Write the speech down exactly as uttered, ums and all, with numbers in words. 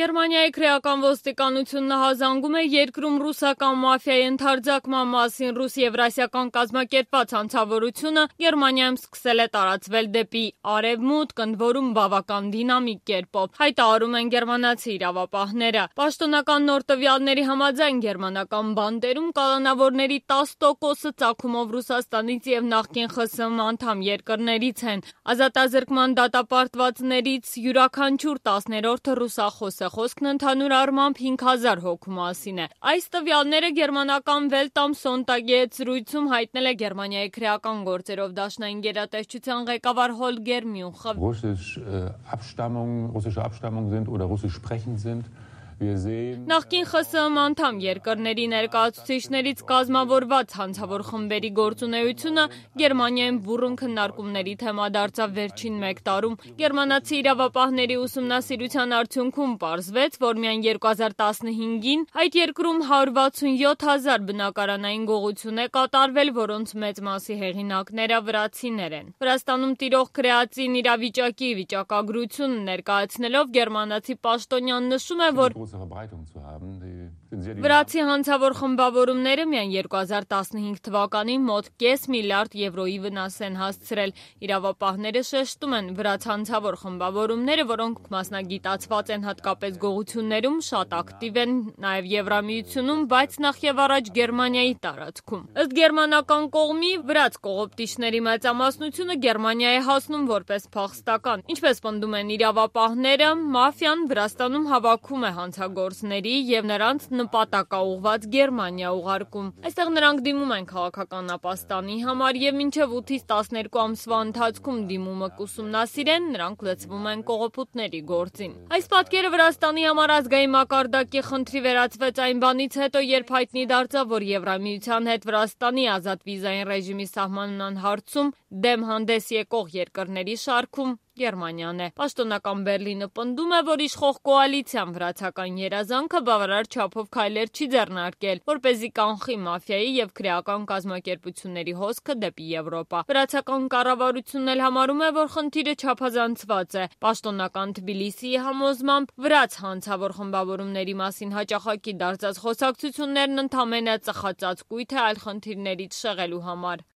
Գերմանիայի քրեական ոստիկանությունն հազանգում է երկրում ռուսական մաֆիայի ընդարձակման մասին ռուս-եվրասիական կազմակերպված հանցավորությունը Գերմանիայում սկսել է տարածվել դեպի արևմուտք, ընդ որում բավական դինամիկ կերպով, հայտարարում են գերմանացի իրավապահները։ Պաշտոնական նոր տվյալների համաձայն գերմանական բանտերում կալանավորների տասը տոկոսը ծագումով Ռուսաստանից և նախկին Խ Ս Հ անդամ երկրներից են։ Ազատազրկման դատապարտվածներից յուրաքանչյուր տասներորդը ռուսախոս է, խոսքն ընդհանուր առմամբ հինգ հազար հոգու մասին է։ Այս տվյալները գերմանական Welt am Sonntag զրույցում հայտնել է Գերմանիայի քրեական գործերով դաշնային գերատեսչության ղեկավար Հոլգեր Մյունխը։ Russische Abstammung sind oder russisch sprechend sind. Նախկին Խ Ս Հ անդամ երկրների ներկայացուցիչներից կազմավորված հանցավոր խմբերի գործունեությունը Գերմանիայում բուռն քննարկումների թեմա դարձավ վերջին մեկ տարում։ Գերմանացի իրավապահների ուսումնասիրության արդյունքում պարզվեց, որ միայն երկու հազար տասնհինգին այդ երկրում հարյուր վաթսունյոթ հազար բնակարանային գողություն է կատարվել, որոնց մեծ մասի հեղինակները վրացիներ են։ Վրաստանում տիրող քրեածին իրավիճակի վիճակագրությունը ներկայացնելով գերմանացի պաշտոնյան նշում է, որ Վրացի հանցավոր խմբավորումները միայն երկու հազար տասնհինգ թվականին մոտ կես միլիարդ եվրոյի վնաս են հասցրել։ Իրավապահները շեշտում են, վրաց հանցավոր խմբավորումները, որոնք մասնագիտացված են հատկապես գողություններում, շատ ակտիվ են նաև Եվրամիությունում, բայց նախ եւ առաջ Գերմանիայի տարածքում։ Ըստ գերմանական կողմի, վրաց կողոպտիչների մեծամասնությունը Գերմանիա է հասնում որպես փախստական։ Ինչպես պնդում են իրավապահները, մաֆիան Վրաստանում հավաքում է հանցագործների և նրանց նպատակաուղղված Գերմանիա ուղարկում։ Այստեղ նրանք դիմում են քաղաքական ապաստանի համար և մինչև ութից տասներկու ամսվա ընթացքում դիմումը կուսումնասիրեն, նրանք լցվում են կողոպուտների գործին։ Այս պատկերը Վրաստանի համար ազգային մակարդակի խնդրի վերածվեց այն բանից հետո, երբ հայտնի դարձավ, որ Եվրամիության հետ Վրաստանի ազատ վիզային ռեժիմի սահմանման հարցում դեմ հանդես եկող երկրների շարքում Գերմանիան է։ Պաշտոնական Բերլինը պնդում է, որ իշխող կոալիցիան վրացական երազանքը բավարար չափով քայլեր չի ձեռնարկել, որպեսզի կանխի մաֆիայի և քրեական կազմակերպությունների հոսքը դեպի Եվրոպա։ Վրացական կառավարությունն էլ համարում է, որ խնդիրը չափազանցված է։ Պաշտոնական Թբիլիսիի համոզմամբ վրաց հանցավոր խմբավորումների մասին հաճախակի դարձած խոսակցություններն ընդամենը ծխածած կույտ է այլ խնդիրներից շեղելու համար։